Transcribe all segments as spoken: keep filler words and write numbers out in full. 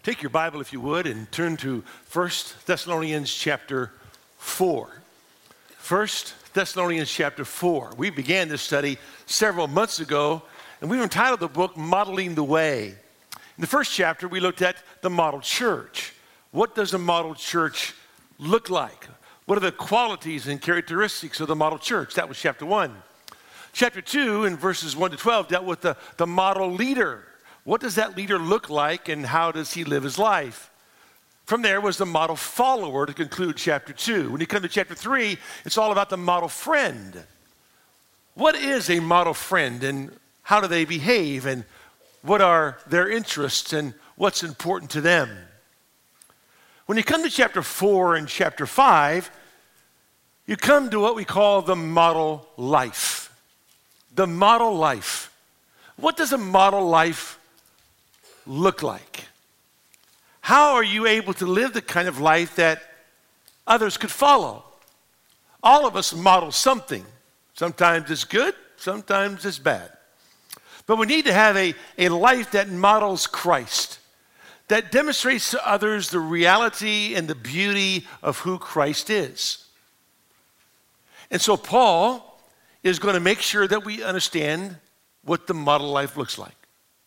Take your Bible, if you would, and turn to First Thessalonians chapter four. First Thessalonians chapter four. We began this study several months ago, and we've entitled the book, Modeling the Way. In the first chapter, we looked at the model church. What does a model church look like? What are the qualities and characteristics of the model church? That was chapter one. Chapter two, in verses one to twelve, dealt with the, the model leader. What does that leader look like, and how does he live his life? From there was the model follower to conclude chapter two. When you come to chapter three, it's all about the model friend. What is a model friend, and how do they behave, and what are their interests, and what's important to them? When you come to chapter four and chapter five, you come to what we call the model life. The model life. What does a model life look like? How are you able to live the kind of life that others could follow? All of us model something. Sometimes it's good, sometimes it's bad. But we need to have a, a life that models Christ, that demonstrates to others the reality and the beauty of who Christ is. And so Paul is going to make sure that we understand what the model life looks like.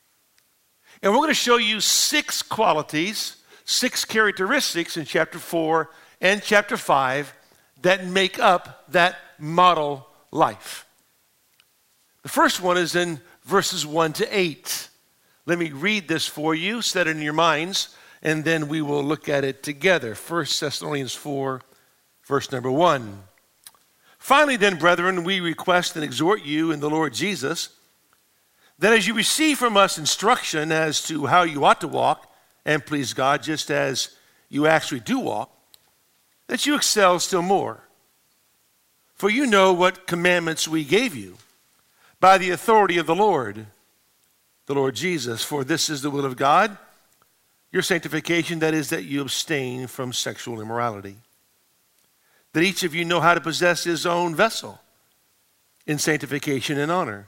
And we're going to show you six qualities, six characteristics in chapter four and chapter five that make up that model life. The first one is in verses one to eight. Let me read this for you, set it in your minds, and then we will look at it together. First Thessalonians four, verse number one. Finally then, brethren, we request and exhort you in the Lord Jesus, that as you receive from us instruction as to how you ought to walk and please God, just as you actually do walk, that you excel still more. For you know what commandments we gave you by the authority of the Lord, the Lord Jesus. For this is the will of God, your sanctification, that is, that you abstain from sexual immorality. That each of you know how to possess his own vessel in sanctification and honor,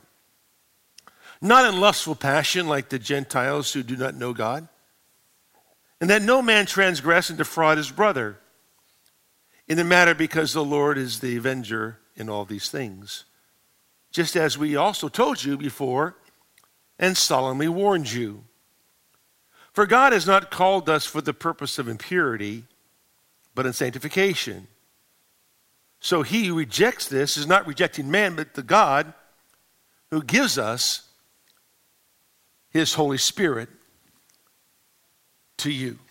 not in lustful passion like the Gentiles who do not know God, and that no man transgress and defraud his brother in the matter, because the Lord is the avenger in all these things, just as we also told you before and solemnly warned you. For God has not called us for the purpose of impurity, but in sanctification. So he who rejects this is not rejecting man, but the God who gives us his Holy Spirit to you.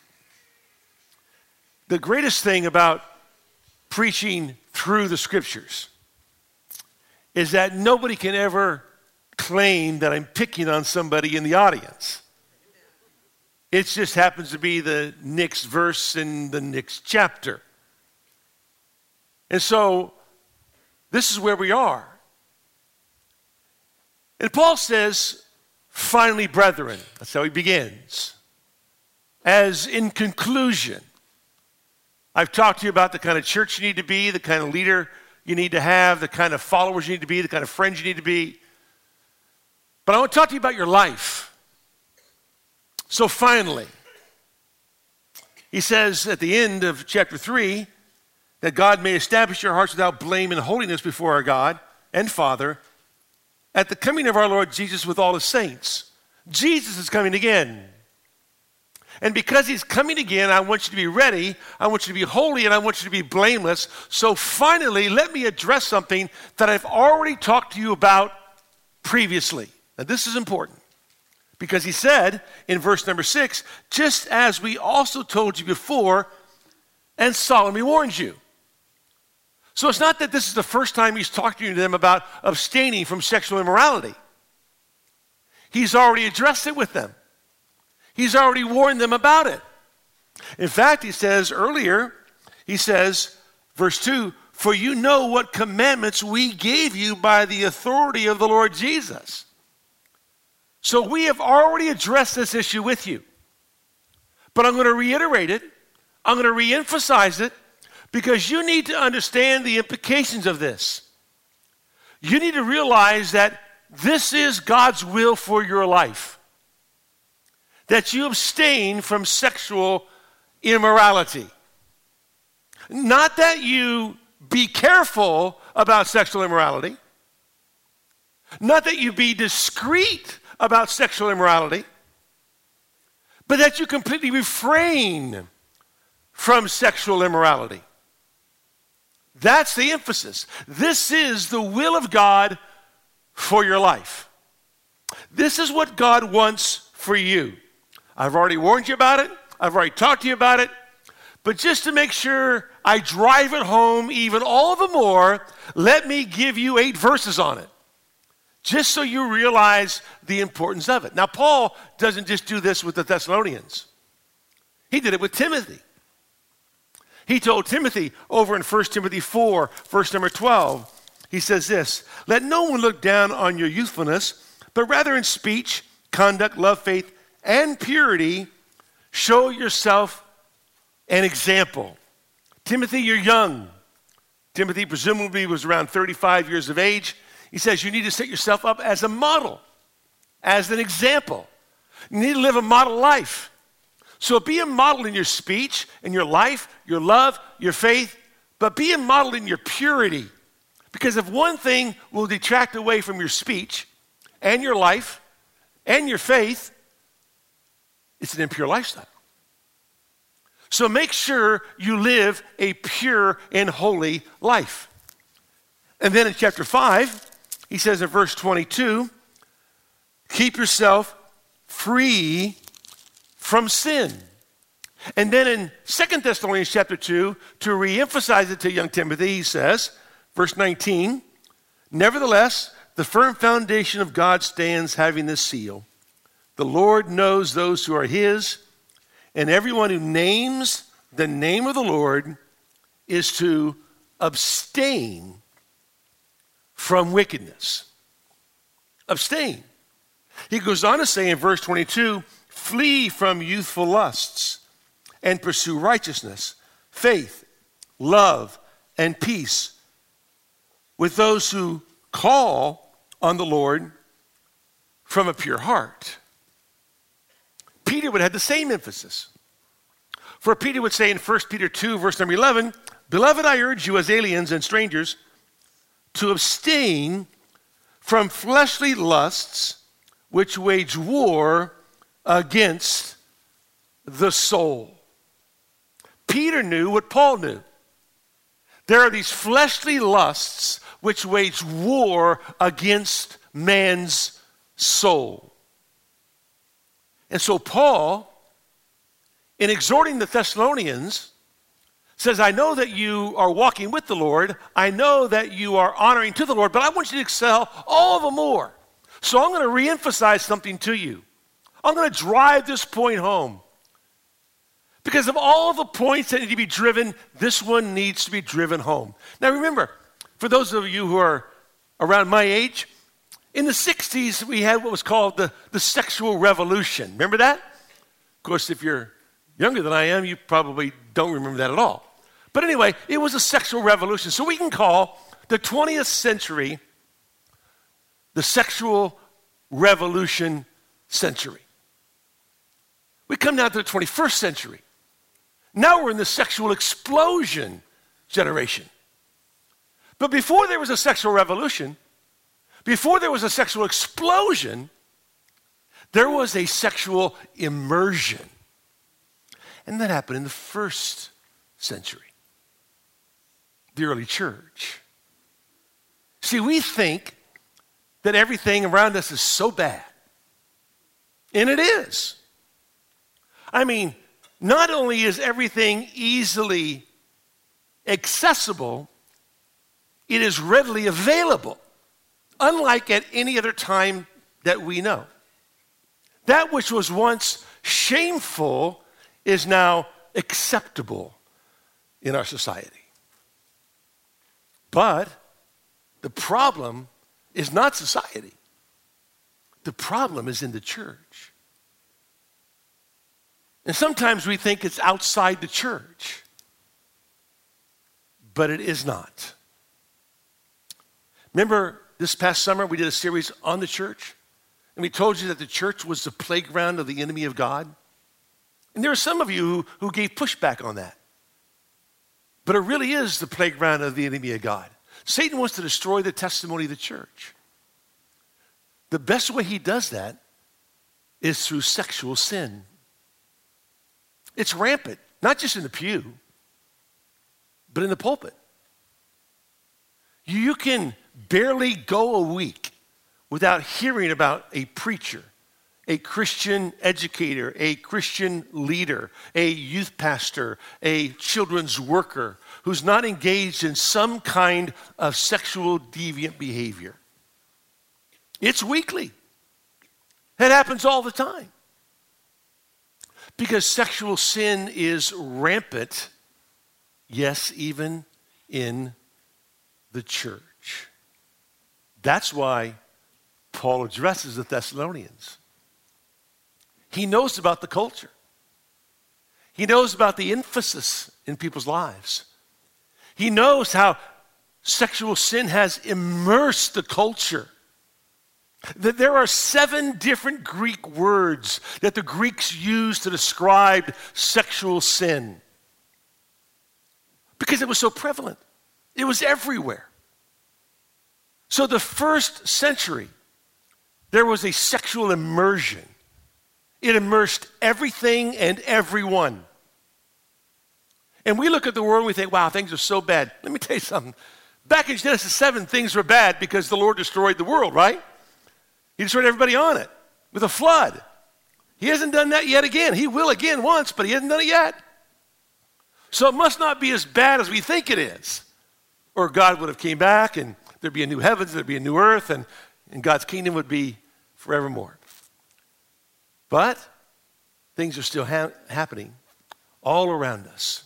The greatest thing about preaching through the scriptures is that nobody can ever claim that I'm picking on somebody in the audience. It just happens to be the next verse in the next chapter. And so this is where we are. And Paul says, finally, brethren, that's how he begins. As in conclusion, I've talked to you about the kind of church you need to be, the kind of leader you need to have, the kind of followers you need to be, the kind of friends you need to be. But I want to talk to you about your life. So finally, he says at the end of chapter three, that God may establish your hearts without blame and holiness before our God and Father at the coming of our Lord Jesus with all his saints. Jesus is coming again. And because he's coming again, I want you to be ready, I want you to be holy, and I want you to be blameless. So finally, let me address something that I've already talked to you about previously. Now this is important, because he said in verse number six, just as we also told you before and solemnly warned you. So it's not that this is the first time he's talking to them about abstaining from sexual immorality. He's already addressed it with them. He's already warned them about it. In fact, he says earlier, he says, verse two, for you know what commandments we gave you by the authority of the Lord Jesus. So we have already addressed this issue with you. But I'm going to reiterate it. I'm going to reemphasize it, because you need to understand the implications of this. You need to realize that this is God's will for your life. that you abstain from sexual immorality. Not that you be careful about sexual immorality. Not that you be discreet about sexual immorality. But that you completely refrain from sexual immorality. That's the emphasis. This is the will of God for your life. This is what God wants for you. I've already warned you about it. I've already talked to you about it. But just to make sure I drive it home even all the more, let me give you eight verses on it. Just so you realize the importance of it. Now, Paul doesn't just do this with the Thessalonians. He did it with Timothy. He told Timothy over in First Timothy four, verse number twelve, he says this, "Let no one look down on your youthfulness, but rather in speech, conduct, love, faith, and purity, show yourself an example." Timothy, you're young. Timothy presumably was around thirty-five years of age. He says you need to set yourself up as a model, as an example. You need to live a model life. So be a model in your speech, in your life, your love, your faith, but be a model in your purity. Because if one thing will detract away from your speech and your life and your faith, it's an impure lifestyle. So make sure you live a pure and holy life. And then in chapter five, he says in verse twenty-two, keep yourself free from sin. And then in Second Thessalonians chapter two, to reemphasize it to young Timothy, he says, verse nineteen, nevertheless, the firm foundation of God stands having this seal. The Lord knows those who are his, and everyone who names the name of the Lord is to abstain from wickedness. Abstain. He goes on to say in verse twenty-two, flee from youthful lusts and pursue righteousness, faith, love, and peace with those who call on the Lord from a pure heart. Peter would have the same emphasis. For Peter would say in First Peter two, verse number eleven, beloved, I urge you as aliens and strangers to abstain from fleshly lusts which wage war against the soul. Peter knew what Paul knew. There are these fleshly lusts which wage war against man's soul. And so Paul, in exhorting the Thessalonians, says, I know that you are walking with the Lord. I know that you are honoring to the Lord, but I want you to excel all the more. So I'm going to reemphasize something to you. I'm going to drive this point home. Because of all the points that need to be driven, this one needs to be driven home. Now remember, for those of you who are around my age, in the sixties, we had what was called the, the sexual revolution. Remember that? Of course, if you're younger than I am, you probably don't remember that at all. But anyway, it was a sexual revolution. So we can call the twentieth century the sexual revolution century. We come now to the twenty-first century. Now we're in the sexual explosion generation. But before there was a sexual revolution, before there was a sexual explosion, there was a sexual immersion. And that happened in the first century, the early church. See, we think that everything around us is so bad. And it is. I mean, not only is everything easily accessible, it is readily available, unlike at any other time that we know. That which was once shameful is now acceptable in our society. But the problem is not society. The problem is in the church. And sometimes we think it's outside the church, but it is not. Remember this past summer we did a series on the church? And we told you that the church was the playground of the enemy of God. And there are some of you who, who gave pushback on that. But it really is the playground of the enemy of God. Satan wants to destroy the testimony of the church. The best way he does that is through sexual sin. It's rampant, not just in the pew, but in the pulpit. You can barely go a week without hearing about a preacher, a Christian educator, a Christian leader, a youth pastor, a children's worker who's not engaged in some kind of sexual deviant behavior. It's weekly. It happens all the time. Because sexual sin is rampant, yes, even in the church. That's why Paul addresses the Thessalonians. He knows about the culture. He knows about the emphasis in people's lives. He knows how sexual sin has immersed the culture. That there are seven different Greek words that the Greeks used to describe sexual sin. Because it was so prevalent. It was everywhere. So the first century, there was a sexual immersion. It immersed everything and everyone. And we look at the world and we think, wow, things are so bad. Let me tell you something. Back in Genesis seven, things were bad because the Lord destroyed the world, right? He destroyed everybody on it with a flood. He hasn't done that yet again. He will again once, but he hasn't done it yet. So it must not be as bad as we think it is. Or God would have came back and there'd be a new heavens, there'd be a new earth, and, and God's kingdom would be forevermore. But things are still ha- happening all around us.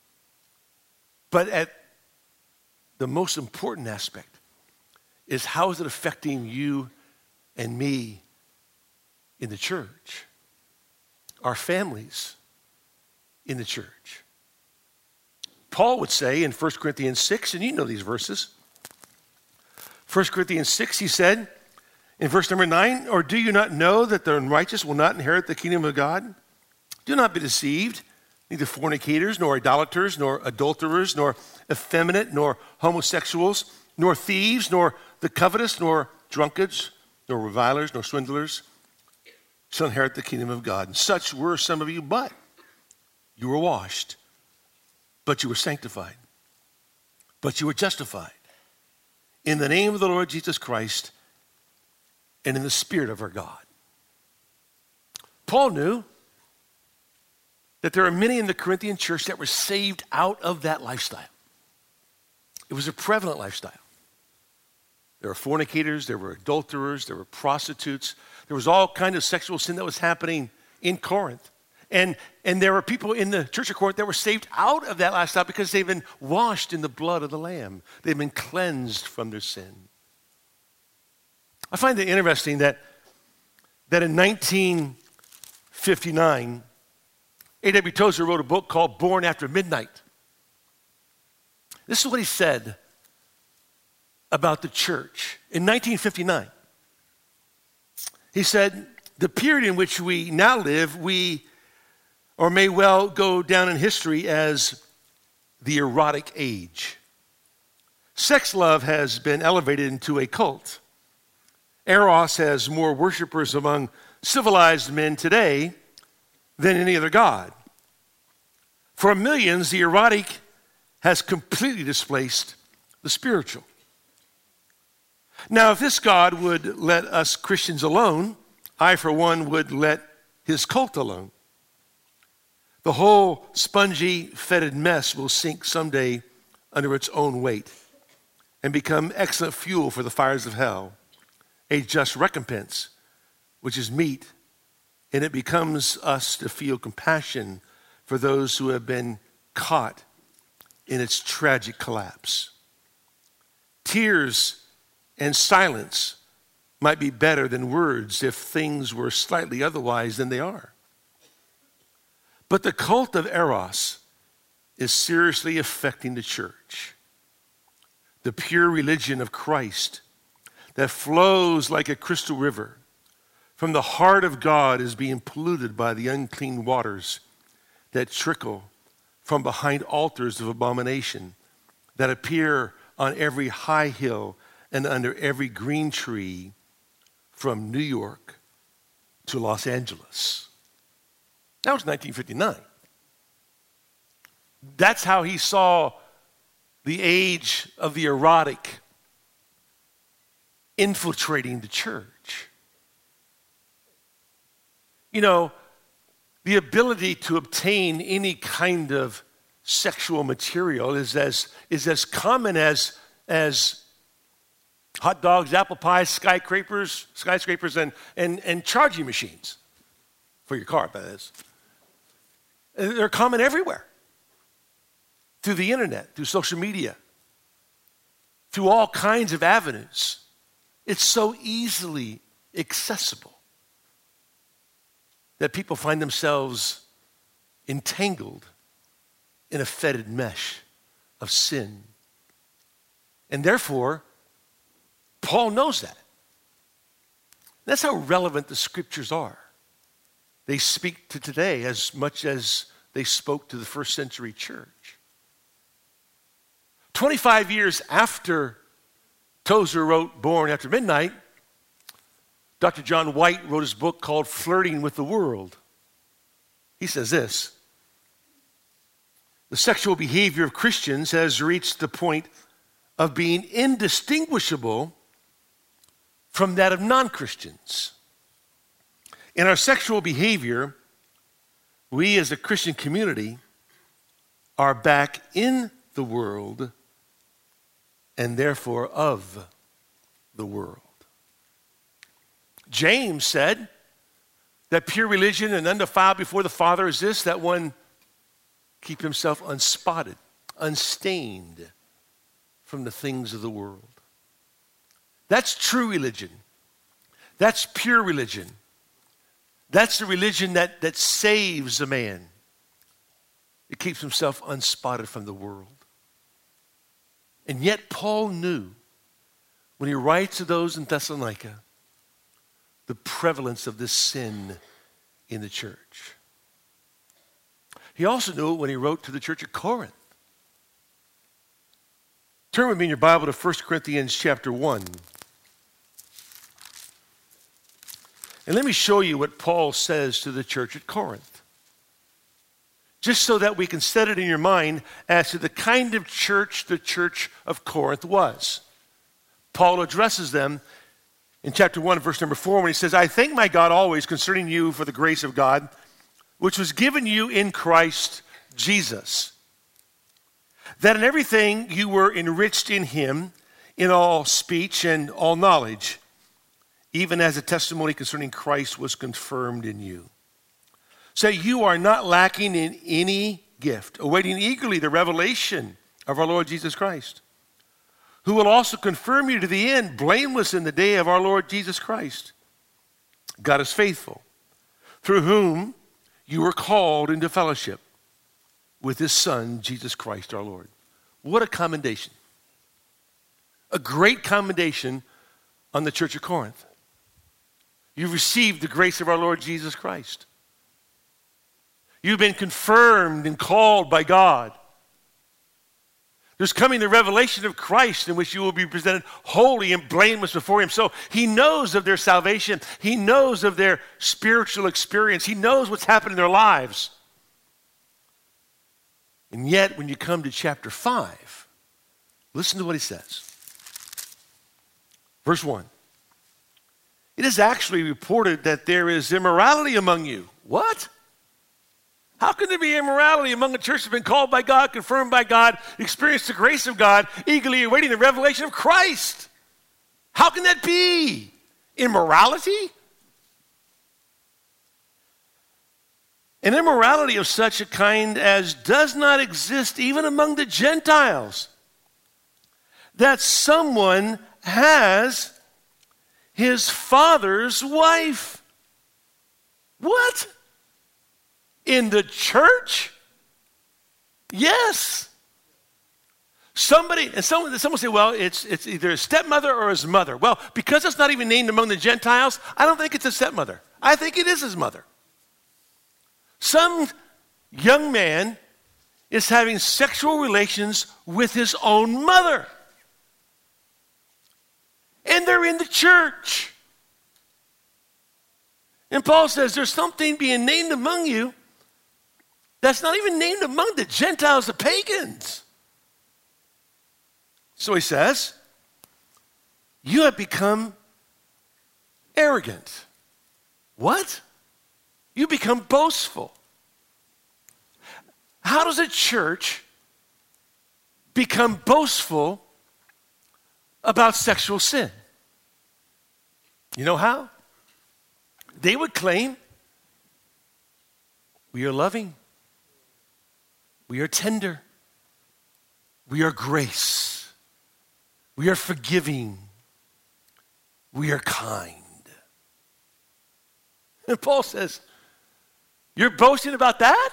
But at the most important aspect is how is it affecting you and me in the church, our families in the church. Paul would say in First Corinthians six, and you know these verses. First Corinthians six, he said in verse number nine, or do you not know that the unrighteous will not inherit the kingdom of God? Do not be deceived. Neither fornicators, nor idolaters, nor adulterers, nor effeminate, nor homosexuals, nor thieves, nor the covetous, nor drunkards, nor revilers, nor swindlers shall inherit the kingdom of God. And such were some of you, but you were washed, but you were sanctified, but you were justified in the name of the Lord Jesus Christ and in the Spirit of our God. Paul knew that there are many in the Corinthian church that were saved out of that lifestyle. It was a prevalent lifestyle. There were fornicators, there were adulterers, there were prostitutes. There was all kind of sexual sin that was happening in Corinth. And, and there were people in the church of Corinth that were saved out of that lifestyle because they've been washed in the blood of the Lamb. They've been cleansed from their sin. I find it interesting that, that in nineteen fifty-nine, A W Tozer wrote a book called Born After Midnight. This is what he said about the church in nineteen fifty-nine. He said, the period in which we now live, we, or may well go down in history as the erotic age. Sex love has been elevated into a cult. Eros has more worshipers among civilized men today than any other god. For millions, the erotic has completely displaced the spiritual. Now, if this God would let us Christians alone, I, for one, would let his cult alone. The whole spongy, fetid mess will sink someday under its own weight and become excellent fuel for the fires of hell, a just recompense, which is meet, and it becomes us to feel compassion for those who have been caught in its tragic collapse. Tears and silence might be better than words if things were slightly otherwise than they are. But the cult of Eros is seriously affecting the church. The pure religion of Christ that flows like a crystal river from the heart of God is being polluted by the unclean waters that trickle from behind altars of abomination that appear on every high hill and under every green tree from New York to Los Angeles. That was nineteen fifty-nine. That's how he saw the age of the erotic infiltrating the church. You know, the ability to obtain any kind of sexual material is as, is as common as, as hot dogs, apple pies, skyscrapers, skyscrapers, and, and, and charging machines for your car, that is. They're common everywhere. Through the internet, through social media, through all kinds of avenues. It's so easily accessible that people find themselves entangled in a fetid mesh of sin. And therefore, Paul knows that. That's how relevant the scriptures are. They speak to today as much as they spoke to the first century church. twenty-five years after Tozer wrote Born After Midnight, Doctor John White wrote his book called Flirting with the World. He says this: the sexual behavior of Christians has reached the point of being indistinguishable from that of non-Christians. In our sexual behavior, we as a Christian community are back in the world and therefore of the world. James said that pure religion and undefiled before the Father is this, that one keep himself unspotted, unstained from the things of the world. That's true religion. That's pure religion. That's the religion that, that saves a man. It keeps himself unspotted from the world. And yet Paul knew when he writes to those in Thessalonica the prevalence of this sin in the church. He also knew it when he wrote to the church at Corinth. Turn with me in your Bible to First Corinthians chapter one. And let me show you what Paul says to the church at Corinth. Just so that we can set it in your mind as to the kind of church the church of Corinth was. Paul addresses them in chapter one, verse number four, when he says, I thank my God always concerning you for the grace of God, which was given you in Christ Jesus, that in everything you were enriched in him, in all speech and all knowledge, even as the testimony concerning Christ was confirmed in you. So you are not lacking in any gift, awaiting eagerly the revelation of our Lord Jesus Christ, who will also confirm you to the end, blameless in the day of our Lord Jesus Christ. God is faithful, through whom you were called into fellowship with his Son, Jesus Christ our Lord. What a commendation. A great commendation on the church of Corinth. You've received the grace of our Lord Jesus Christ. You've been confirmed and called by God. There's coming the revelation of Christ in which you will be presented holy and blameless before him. So he knows of their salvation. He knows of their spiritual experience. He knows what's happened in their lives. And yet, when you come to chapter five, listen to what he says. Verse one. It is actually reported that there is immorality among you. What? How can there be immorality among a church that's been called by God, confirmed by God, experienced the grace of God, eagerly awaiting the revelation of Christ? How can that be? Immorality? An immorality of such a kind as does not exist even among the Gentiles, that someone has his father's wife. What? In the church? Yes. Somebody, and someone, someone say, well, it's, it's either his stepmother or his mother. Well, because it's not even named among the Gentiles, I don't think it's his stepmother. I think it is his mother. Some young man is having sexual relations with his own mother. And they're in the church. And Paul says there's something being named among you that's not even named among the Gentiles, the pagans. So he says, you have become arrogant. What? You become boastful. How does a church become boastful about sexual sin? You know how? They would claim, we are loving, we are tender, we are grace, we are forgiving, we are kind. And Paul says, you're boasting about that?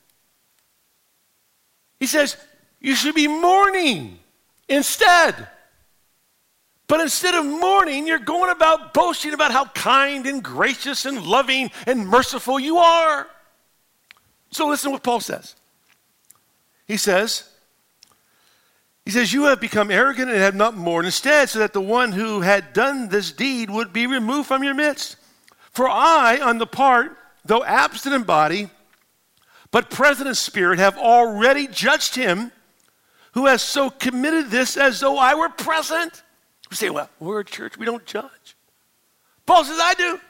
He says, you should be mourning instead. But instead of mourning, you're going about boasting about how kind and gracious and loving and merciful you are. So listen to what Paul says. He says, he says, you have become arrogant and have not mourned instead, so that the one who had done this deed would be removed from your midst. For I, on the part, though absent in body, but present in spirit, have already judged him who has so committed this as though I were present. We say, well, we're a church, we don't judge. Paul says, I do.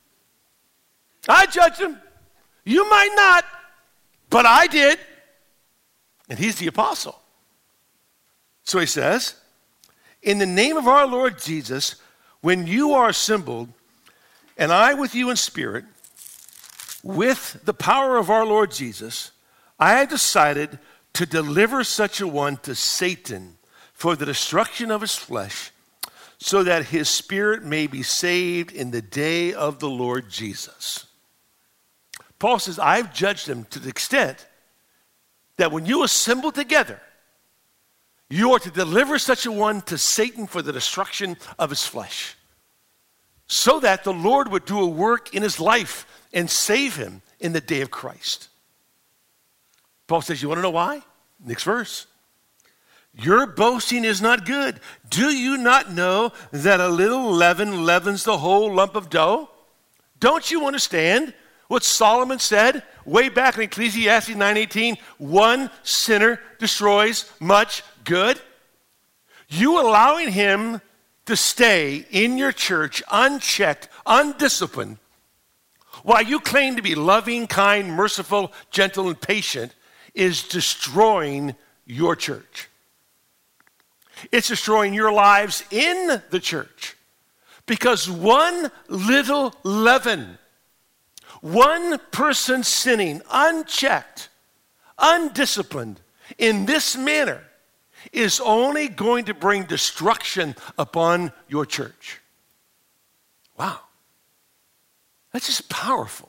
I judged him. You might not, but I did. And he's the apostle. So he says, in the name of our Lord Jesus, when you are assembled, and I with you in spirit, with the power of our Lord Jesus, I have decided to deliver such a one to Satan for the destruction of his flesh, so that his spirit may be saved in the day of the Lord Jesus. Paul says, I've judged him to the extent that when you assemble together, you are to deliver such a one to Satan for the destruction of his flesh, so that the Lord would do a work in his life and save him in the day of Christ. Paul says, you want to know why? Next verse. Your boasting is not good. Do you not know that a little leaven leavens the whole lump of dough? Don't you understand what Solomon said way back in Ecclesiastes nine eighteen? One sinner destroys much good. You allowing him to stay in your church unchecked, undisciplined, while you claim to be loving, kind, merciful, gentle, and patient, is destroying your church. It's destroying your lives in the church. Because one little leaven, one person sinning unchecked, undisciplined in this manner is only going to bring destruction upon your church. Wow. That's just powerful.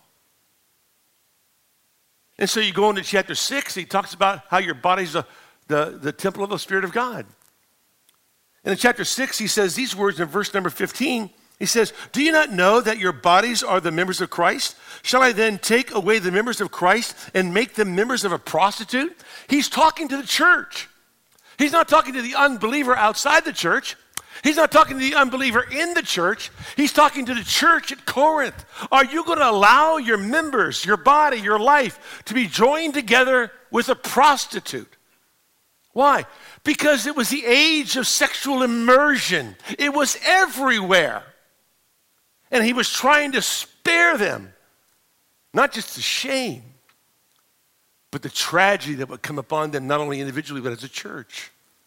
And so you go into chapter six, he talks about how your body's the, the, the temple of the Spirit of God. And in chapter six, he says these words in verse number fifteen. He says, do you not know that your bodies are the members of Christ? Shall I then take away the members of Christ and make them members of a prostitute? He's talking to the church. He's not talking to the unbeliever outside the church. He's not talking to the unbeliever in the church. He's talking to the church at Corinth. Are you going to allow your members, your body, your life to be joined together with a prostitute? Why? Because it was the age of sexual immersion. It was everywhere. And he was trying to spare them, not just the shame, but the tragedy that would come upon them, not only individually, but as a church.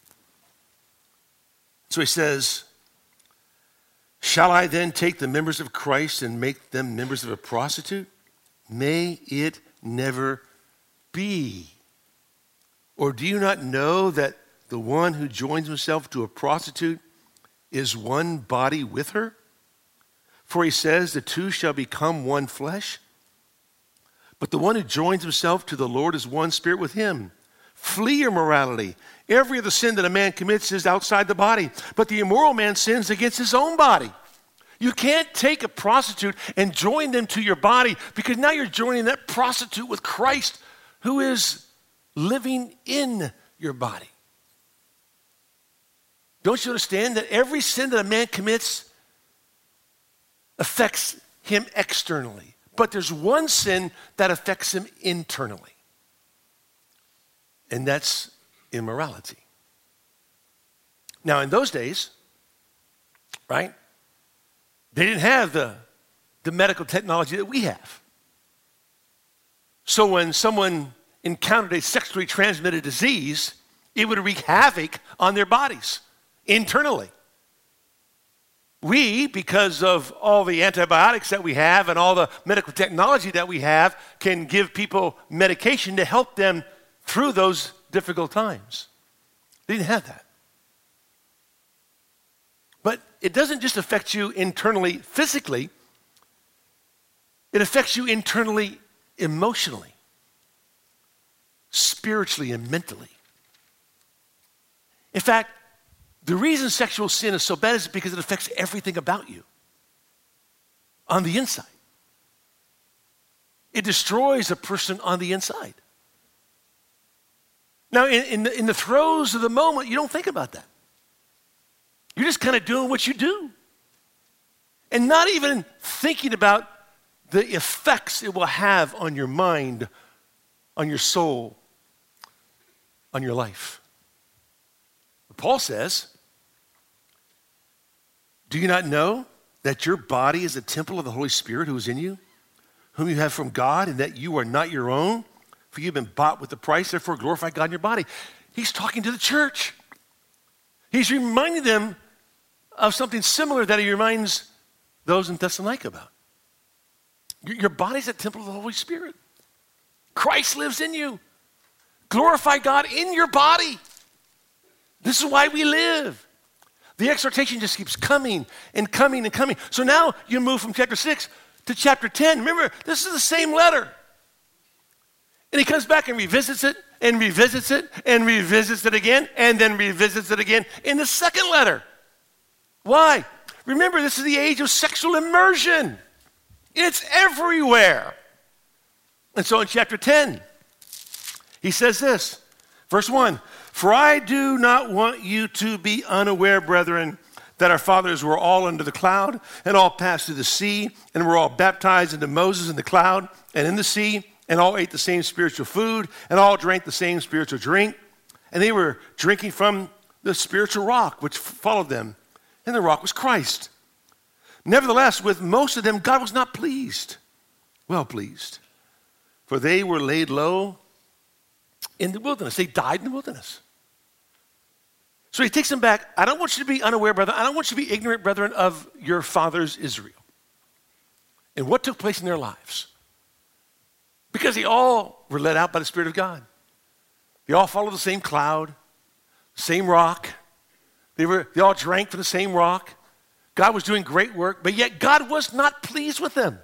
So he says, shall I then take the members of Christ and make them members of a prostitute? May it never be. Or do you not know that the one who joins himself to a prostitute is one body with her? For he says, the two shall become one flesh. But the one who joins himself to the Lord is one spirit with him. Flee immorality. Every other sin that a man commits is outside the body, but the immoral man sins against his own body. You can't take a prostitute and join them to your body, because now you're joining that prostitute with Christ, who is living in your body. Don't you understand that every sin that a man commits affects him externally, but there's one sin that affects him internally, and that's immorality. Now, in those days, right, they didn't have the, the medical technology that we have. So when someone encountered a sexually transmitted disease, it would wreak havoc on their bodies internally. We, because of all the antibiotics that we have and all the medical technology that we have, can give people medication to help them through those difficult times. They didn't have that. But it doesn't just affect you internally, physically. It affects you internally, emotionally, spiritually, and mentally. In fact, the reason sexual sin is so bad is because it affects everything about you on the inside. It destroys a person on the inside. Now, in, in, the, in the throes of the moment, you don't think about that. You're just kind of doing what you do and not even thinking about the effects it will have on your mind, on your soul, on your life. Paul says, do you not know that your body is a temple of the Holy Spirit who is in you, whom you have from God, and that you are not your own? For you've been bought with a price, therefore glorify God in your body. He's talking to the church. He's reminding them of something similar that he reminds those in Thessalonica about. Your body's a temple of the Holy Spirit. Christ lives in you. Glorify God in your body. This is why we live. The exhortation just keeps coming and coming and coming. So now you move from chapter six to chapter ten. Remember, this is the same letter. And he comes back and revisits it and revisits it and revisits it again and then revisits it again in the second letter. Why? Remember, this is the age of sexual immersion. It's everywhere. And so in chapter ten, he says this, verse one, for I do not want you to be unaware, brethren, that our fathers were all under the cloud and all passed through the sea and were all baptized into Moses in the cloud and in the sea, and all ate the same spiritual food and all drank the same spiritual drink. And they were drinking from the spiritual rock which followed them, and the rock was Christ. Nevertheless, with most of them, God was not pleased, well pleased, for they were laid low in the wilderness. They died in the wilderness. So he takes them back. I don't want you to be unaware, brethren. I don't want you to be ignorant, brethren, of your fathers, Israel, and what took place in their lives. Because they all were led out by the Spirit of God. They all followed the same cloud, same rock. They were, they all drank from the same rock. God was doing great work, but yet God was not pleased with them.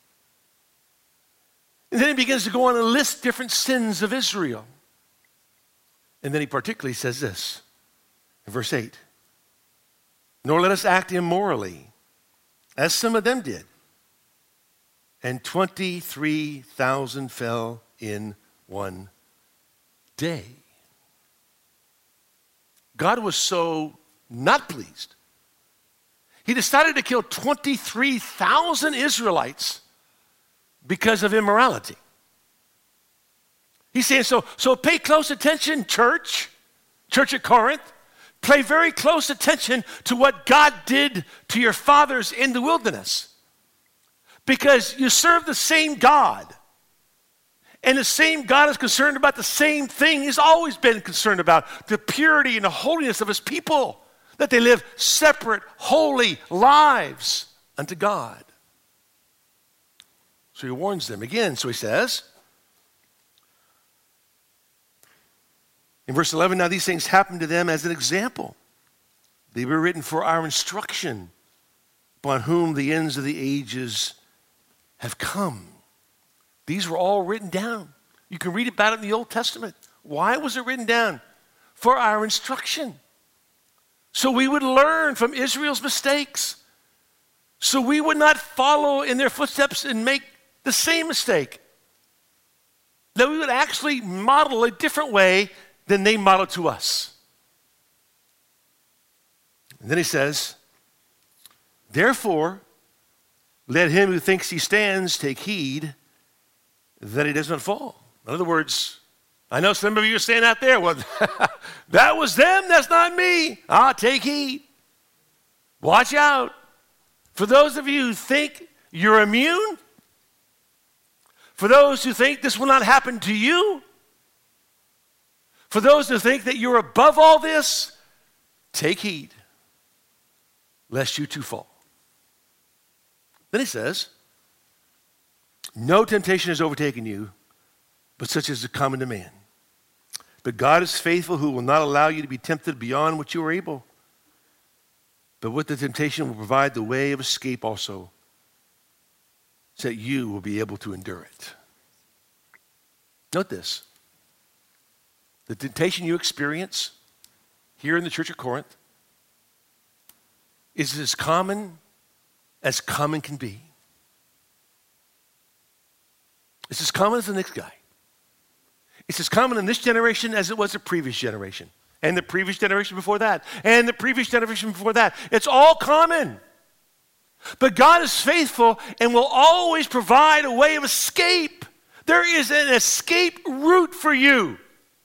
And then he begins to go on and list different sins of Israel. And then he particularly says this in verse eight, nor let us act immorally, as some of them did. And twenty-three thousand fell in one day. God was so not pleased. He decided to kill twenty-three thousand Israelites because of immorality. He's saying, so, so pay close attention, church, church at Corinth. Pay very close attention to what God did to your fathers in the wilderness. Because you serve the same God. And the same God is concerned about the same thing he's always been concerned about, the purity and the holiness of his people, that they live separate, holy lives unto God. So he warns them again. So he says, in verse eleven, now these things happened to them as an example. They were written for our instruction, upon whom the ends of the ages have come. These were all written down. You can read about it in the Old Testament. Why was it written down? For our instruction. So we would learn from Israel's mistakes. So we would not follow in their footsteps and make the same mistake. That we would actually model a different way than they modeled to us. And then he says, therefore, let him who thinks he stands take heed that he does not fall. In other words, I know some of you are saying out there, well, that was them, that's not me. Ah, take heed. Watch out. For those of you who think you're immune, for those who think this will not happen to you, for those who think that you're above all this, take heed, lest you too fall. Then he says, no temptation has overtaken you, but such as is common to man. But God is faithful, who will not allow you to be tempted beyond what you are able. But with the temptation will provide the way of escape also, so that you will be able to endure it. Note this. The temptation you experience here in the church of Corinth is as common as common can be. It's as common as the next guy. It's as common in this generation as it was the previous generation, and the previous generation before that, and the previous generation before that. It's all common. But God is faithful and will always provide a way of escape. There is an escape route for you.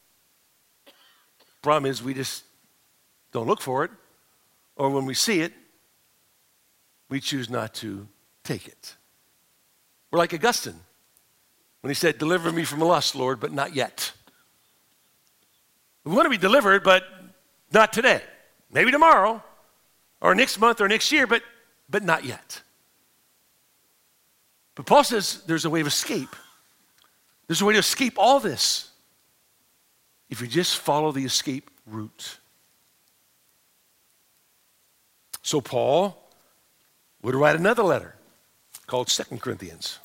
Problem is, we just don't look for it, or when we see it, we choose not to take it. We're like Augustine when he said, deliver me from lust, Lord, but not yet. We want to be delivered, but not today. Maybe tomorrow, or next month, or next year, but, but not yet. But Paul says there's a way of escape. There's a way to escape all this if you just follow the escape route. So Paul would write another letter called Second Corinthians.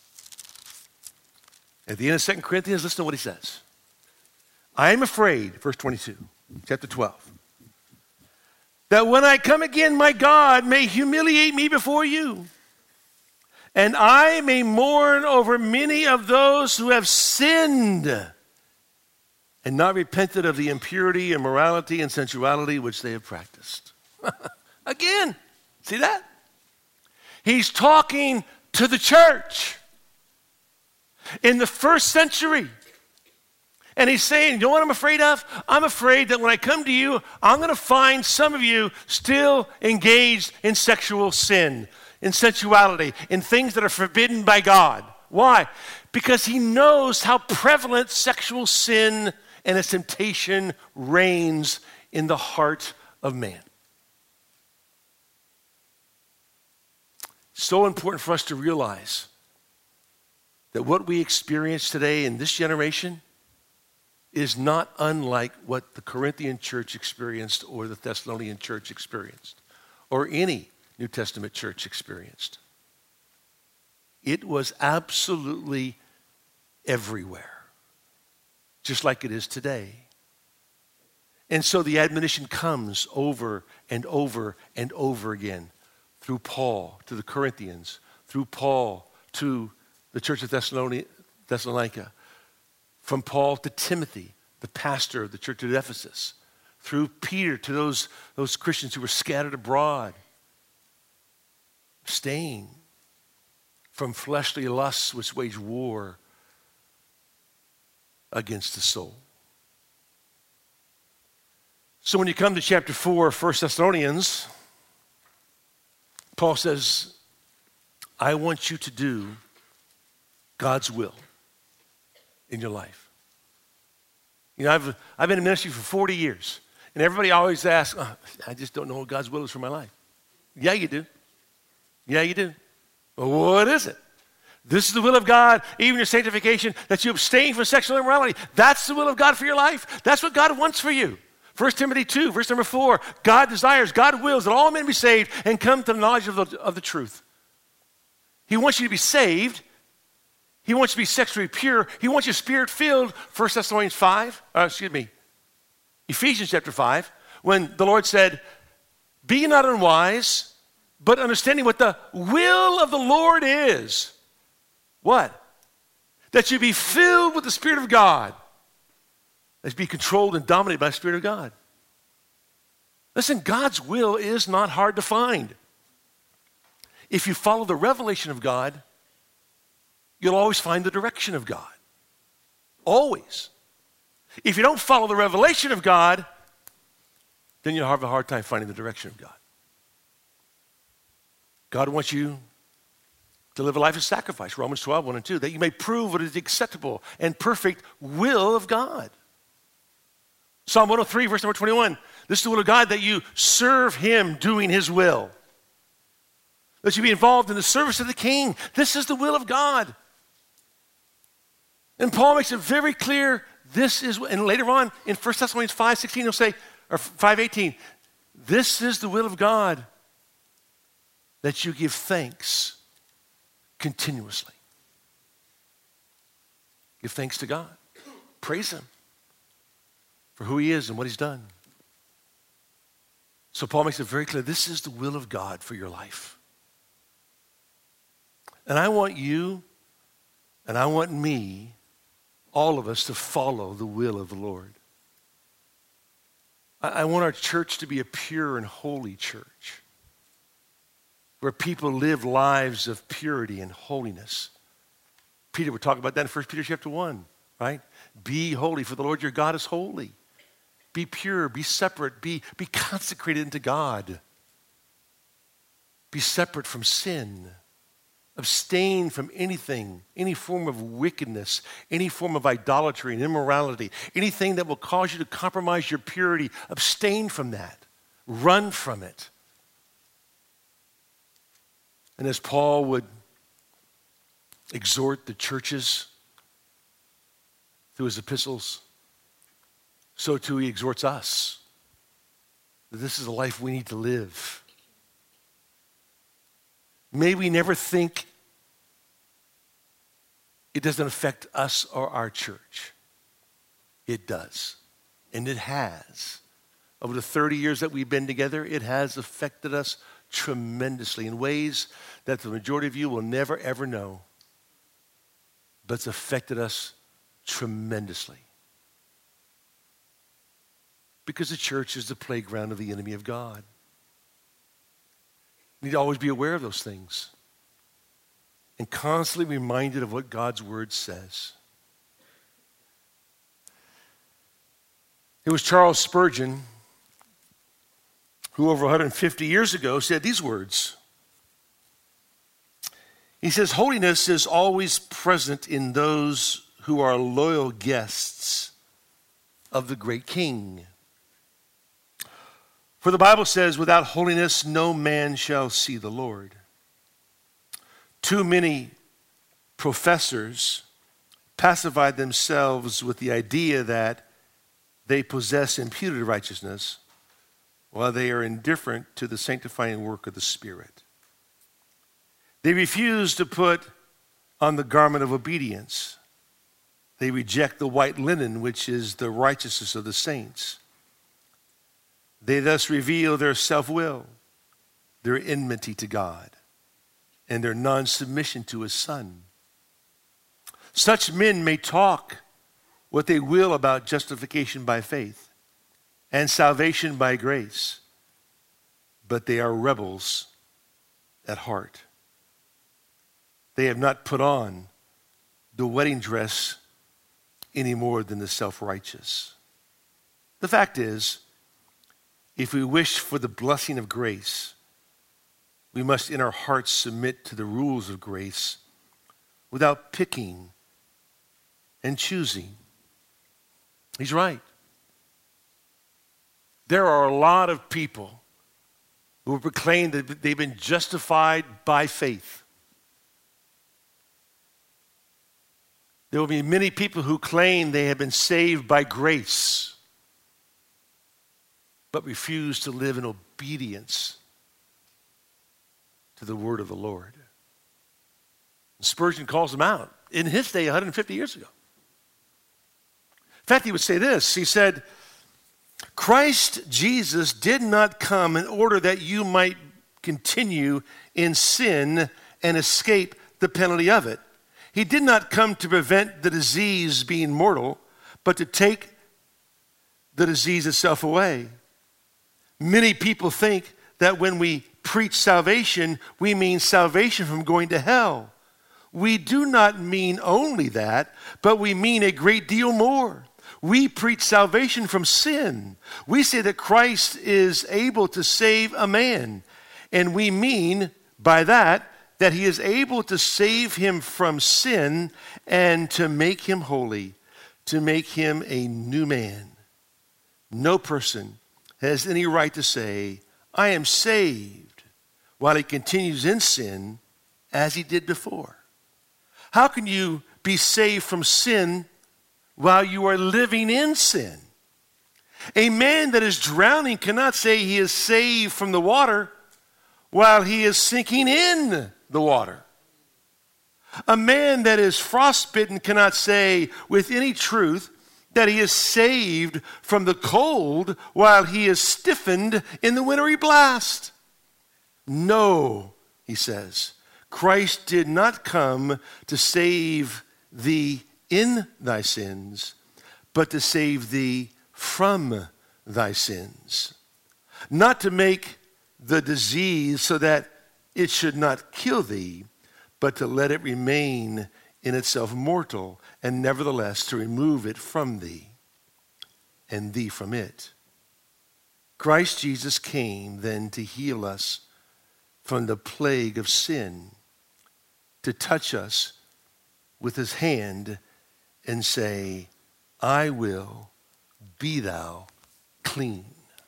At the end of Second Corinthians, listen to what he says. I am afraid, verse twenty-two, chapter twelve, that when I come again, my God may humiliate me before you, and I may mourn over many of those who have sinned and not repented of the impurity, immorality, and sensuality which they have practiced. Again, see that? He's talking to the church in the first century. And he's saying, you know what I'm afraid of? I'm afraid that when I come to you, I'm going to find some of you still engaged in sexual sin, in sensuality, in things that are forbidden by God. Why? Because he knows how prevalent sexual sin and its temptation reigns in the heart of man. So important for us to realize that what we experience today in this generation is not unlike what the Corinthian church experienced or the Thessalonian church experienced or any New Testament church experienced. It was absolutely everywhere, just like it is today. And so the admonition comes over and over and over again through Paul to the Corinthians, through Paul to the church of Thessalonica, from Paul to Timothy, the pastor of the church at Ephesus, through Peter to those, those Christians who were scattered abroad, abstain from fleshly lusts which wage war against the soul. So when you come to chapter four of First Thessalonians, Paul says, I want you to do God's will in your life. You know, I've, I've been in ministry for forty years, and everybody always asks, oh, I just don't know what God's will is for my life. Yeah, you do. Yeah, you do. Well, what is it? This is the will of God, even your sanctification, that you abstain from sexual immorality. That's the will of God for your life. That's what God wants for you. First Timothy two, verse number four, God desires, God wills that all men be saved and come to the knowledge of the, of the truth. He wants you to be saved, He wants you to be sexually pure. He wants you spirit-filled. First Thessalonians five, uh, excuse me, Ephesians chapter five, when the Lord said, be not unwise, but understanding what the will of the Lord is. What? That you be filled with the Spirit of God. That you be controlled and dominated by the Spirit of God. Listen, God's will is not hard to find. If you follow the revelation of God, you'll always find the direction of God. Always. If you don't follow the revelation of God, then you'll have a hard time finding the direction of God. God wants you to live a life of sacrifice, Romans twelve, one and two, that you may prove what is the acceptable and perfect will of God. Psalm one oh three, verse number twenty-one, this is the will of God, that you serve him doing his will. That you be involved in the service of the king. This is the will of God. And Paul makes it very clear, this is, and later on in First Thessalonians five sixteen, he'll say, or five eighteen, this is the will of God, that you give thanks continuously. Give thanks to God. Praise him for who he is and what he's done. So Paul makes it very clear, this is the will of God for your life. And I want you, and I want me, all of us, to follow the will of the Lord. I, I want our church to be a pure and holy church, where people live lives of purity and holiness. Peter would talk about that in First Peter chapter one, right? Be holy, for the Lord your God is holy. Be pure, be separate, be, be consecrated unto God. Be separate from sin. Abstain from anything, any form of wickedness, any form of idolatry and immorality, anything that will cause you to compromise your purity. Abstain from that. Run from it. And as Paul would exhort the churches through his epistles, so too he exhorts us that this is a life we need to live. May we never think it doesn't affect us or our church. It does, and it has. Over the thirty years that we've been together, it has affected us tremendously in ways that the majority of you will never, ever know. But it's affected us tremendously. Because the church is the playground of the enemy of God. We need to always be aware of those things and constantly reminded of what God's word says. It was Charles Spurgeon who over one hundred fifty years ago said these words. He says, holiness is always present in those who are loyal guests of the great King. For the Bible says, without holiness, no man shall see the Lord. Too many professors pacify themselves with the idea that they possess imputed righteousness while they are indifferent to the sanctifying work of the Spirit. They refuse to put on the garment of obedience. They reject the white linen, which is the righteousness of the saints. They thus reveal their self-will, their enmity to God, and their non-submission to his Son. Such men may talk what they will about justification by faith and salvation by grace, but they are rebels at heart. They have not put on the wedding dress any more than the self-righteous. The fact is, if we wish for the blessing of grace, we must in our hearts submit to the rules of grace without picking and choosing. He's right. There are a lot of people who proclaim that they've been justified by faith. There will be many people who claim they have been saved by grace, but refuse to live in obedience to the word of the Lord. And Spurgeon calls them out in his day one hundred fifty years ago. In fact, he would say this. He said, Christ Jesus did not come in order that you might continue in sin and escape the penalty of it. He did not come to prevent the disease being mortal, but to take the disease itself away. Many people think that when we preach salvation, we mean salvation from going to hell. We do not mean only that, but we mean a great deal more. We preach salvation from sin. We say that Christ is able to save a man, and we mean by that that he is able to save him from sin and to make him holy, to make him a new man. No person has any right to say, I am saved, while he continues in sin as he did before. How can you be saved from sin while you are living in sin? A man that is drowning cannot say he is saved from the water while he is sinking in the water. A man that is frostbitten cannot say with any truth that he is saved from the cold while he is stiffened in the wintry blast. No, he says, Christ did not come to save thee in thy sins, but to save thee from thy sins. Not to make the disease so that it should not kill thee, but to let it remain in itself mortal, and nevertheless to remove it from thee, and thee from it. Christ Jesus came then to heal us from the plague of sin, to touch us with his hand and say, I will, be thou clean.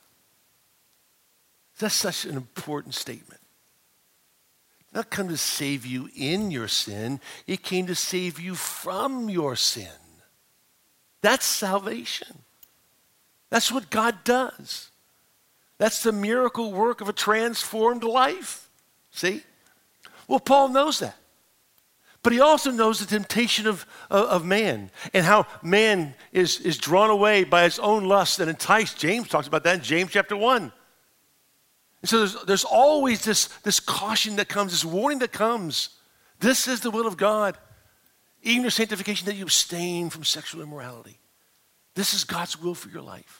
That's such an important statement. Not come to save you in your sin. It came to save you from your sin. That's salvation. That's what God does. That's the miracle work of a transformed life. See? Well, Paul knows that. But he also knows the temptation of, of, of man and how man is, is drawn away by his own lust and enticed. James talks about that in James chapter one. And so there's, there's always this, this caution that comes, this warning that comes. This is the will of God. Even your sanctification, that you abstain from sexual immorality. This is God's will for your life.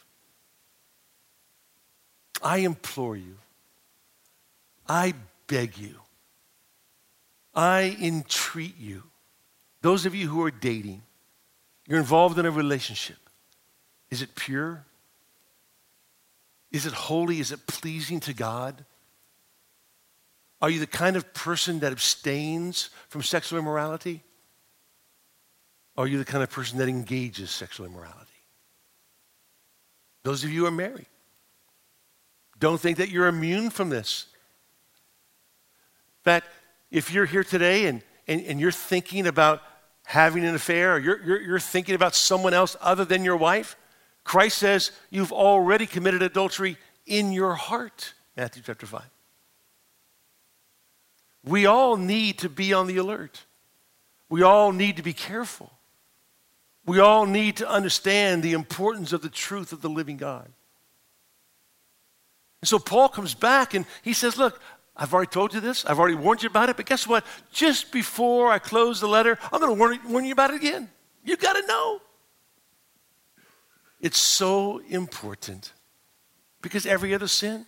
I implore you. I beg you. I entreat you. Those of you who are dating, you're involved in a relationship. Is it pure? Is it holy? Is it pleasing to God? Are you the kind of person that abstains from sexual immorality? Or are you the kind of person that engages sexual immorality? Those of you who are married, don't think that you're immune from this. In fact, if you're here today and, and, and you're thinking about having an affair, or you're, you're, you're thinking about someone else other than your wife, Christ says you've already committed adultery in your heart, Matthew chapter five. We all need to be on the alert. We all need to be careful. We all need to understand the importance of the truth of the living God. And so Paul comes back and he says, look, I've already told you this. I've already warned you about it. But guess what? Just before I close the letter, I'm going to warn, warn you about it again. You've got to know. It's so important because every other sin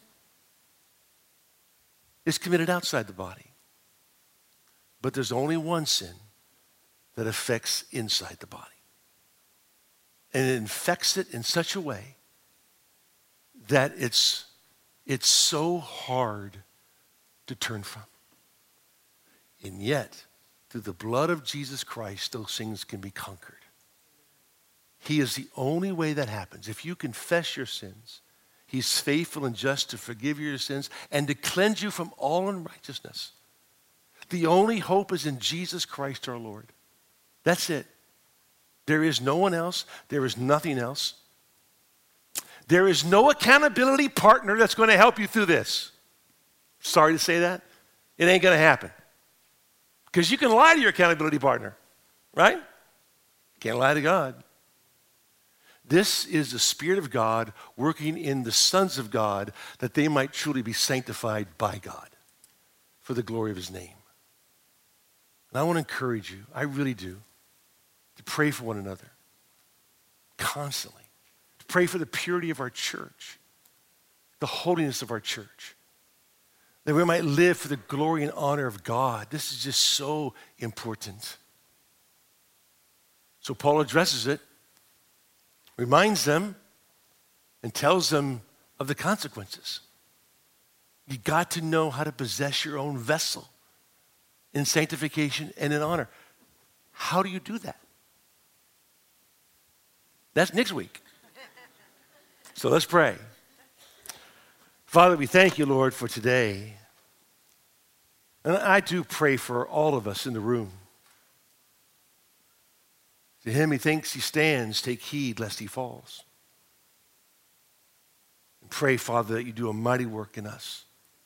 is committed outside the body. But there's only one sin that affects inside the body. And it infects it in such a way that it's, it's so hard to turn from. And yet, through the blood of Jesus Christ, those things can be conquered. He is the only way that happens. If you confess your sins, he's faithful and just to forgive your sins and to cleanse you from all unrighteousness. The only hope is in Jesus Christ our Lord. That's it. There is no one else. There is nothing else. There is no accountability partner that's going to help you through this. Sorry to say that. It ain't going to happen. Because you can lie to your accountability partner. right? Can't lie to God. This is the Spirit of God working in the sons of God that they might truly be sanctified by God for the glory of his name. And I want to encourage you, I really do, to pray for one another constantly. To pray for the purity of our church, the holiness of our church, that we might live for the glory and honor of God. This is just so important. So Paul addresses it, reminds them, and tells them of the consequences. You got to know how to possess your own vessel in sanctification and in honor. How do you do that? That's next week. So let's pray. Father, we thank you, Lord, for today. And I do pray for all of us in the room. To him he thinks he stands, take heed lest he falls. And pray, Father, that you do a mighty work in us.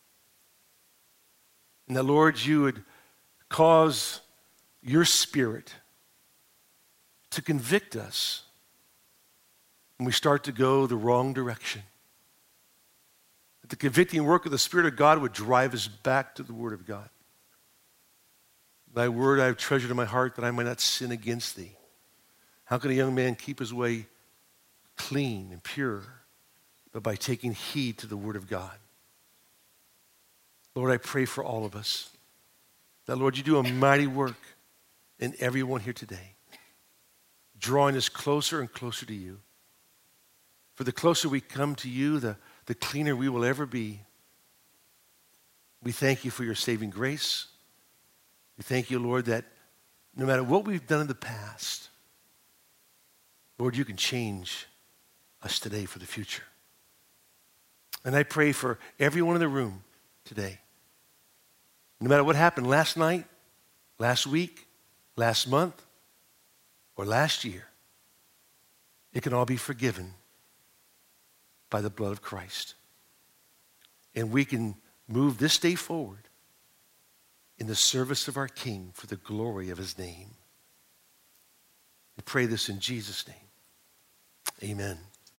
And that, Lord, you would cause your Spirit to convict us when we start to go the wrong direction. That the convicting work of the Spirit of God would drive us back to the Word of God. Thy word I have treasured in my heart that I might not sin against thee. How can a young man keep his way clean and pure? But by taking heed to the Word of God. Lord, I pray for all of us that, Lord, you do a mighty work in everyone here today, drawing us closer and closer to you. For the closer we come to you, the, the cleaner we will ever be. We thank you for your saving grace. We thank you, Lord, that no matter what we've done in the past, Lord, you can change us today for the future. And I pray for everyone in the room today. No matter what happened last night, last week, last month, or last year, it can all be forgiven by the blood of Christ. And we can move this day forward in the service of our King for the glory of his name. We pray this in Jesus' name. Amen.